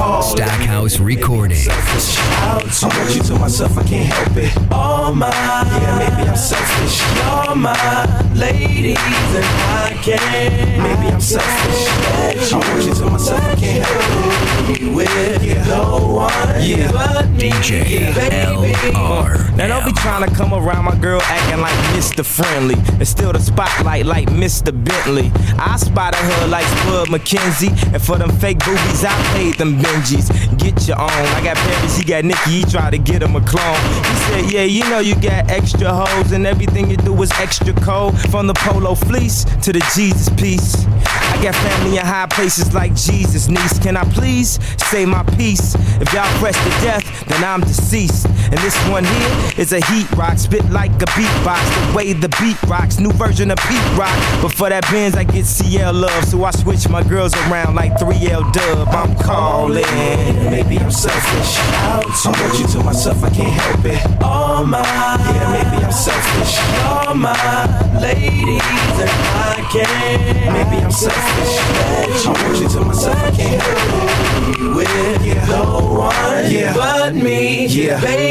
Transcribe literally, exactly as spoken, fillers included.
Stackhouse Recording. I want you to myself, I can't help it. Oh my, yeah, maybe I'm selfish. You're my ladies and I can't. Maybe I'm selfish. I want you to myself, I can't help it. With no one, yeah, but D J L R. Now don't be trying to come around my girl acting like Mister Friendly and steal the spotlight like Mister Bentley. I spotted her like Spud McKenzie, and for them fake boobies I paid them Benjis. Get your own. I got Paris, he got Nicki, he tried to get him a clone. He said, yeah, you know you got extra hoes and everything you do is extra cold. From the polo fleece to the Jesus piece. I got family in high places like Jesus' niece. Can I please say my piece? If y'all press to death, then I'm deceased. And this one here is a heat rock, spit like a beatbox. The way the beat rocks, new version of Pete Rock. But for that Benz, I get C L love, so I switch my girls around like three L Dub. I'm calling. Maybe I'm selfish. I want you to myself, I can't help it. Oh my, yeah, maybe I'm selfish. You're my ladies and I can't. Maybe I'm selfish. I want you to myself, I can't help it. With no one, yeah, but me, yeah, baby.